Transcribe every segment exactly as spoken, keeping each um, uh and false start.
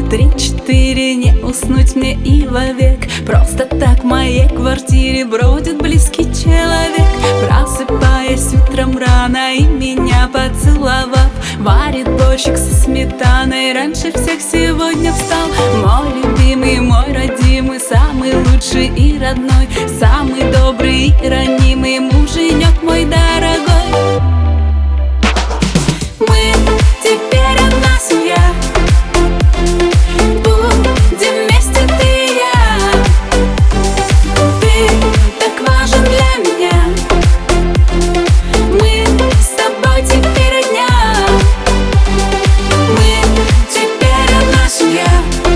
три-четыре, не уснуть мне и вовек. Просто так в моей квартире бродит близкий человек. Просыпаясь утром рано и меня поцеловав, варит борщик со сметаной, раньше всех сегодня встал. Мой любимый, мой родимый, самый лучший и родной, самый добрый и ранимый муженек мой дорогой. Мы теперь одна семья, будем вместе ты и я. Ты так важен для меня, мы с тобой теперь одня. Мы теперь одна семья,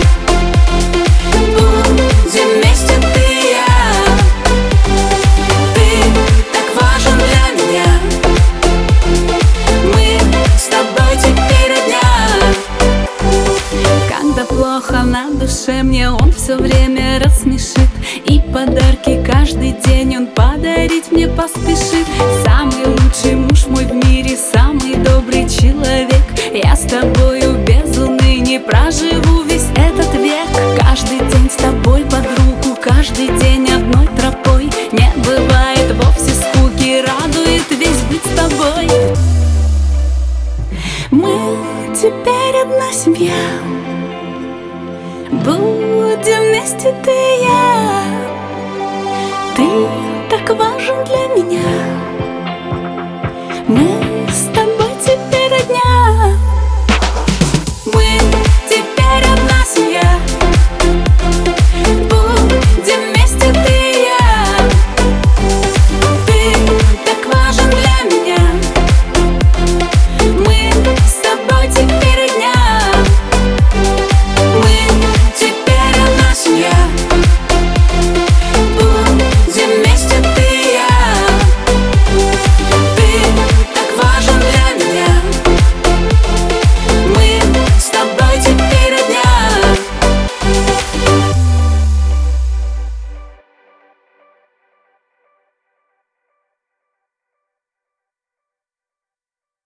будем вместе ты и я. Ты так важен для меня, мы с тобой теперь одня. Когда плохо на душе, мне он все время рассмешит, и подарки каждый день он подарить мне поспешит. Самый лучший муж мой в мире, самый добрый человек. Я с тобою без уныния проживу весь этот век. Каждый день с тобой под руку, каждый день одной тропой. Не бывает вовсе скуки, радует весь быть с тобой. Мы теперь одна семья, будем вместе ты